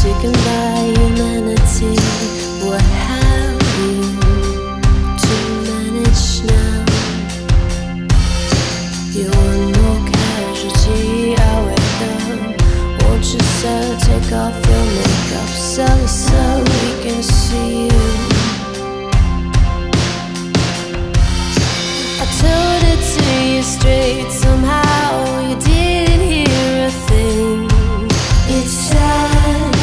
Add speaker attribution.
Speaker 1: Stricken by humanity, what have you to manage now? You're one more casualty, I wake up. Won't you, sir, take off your makeup so we can see you?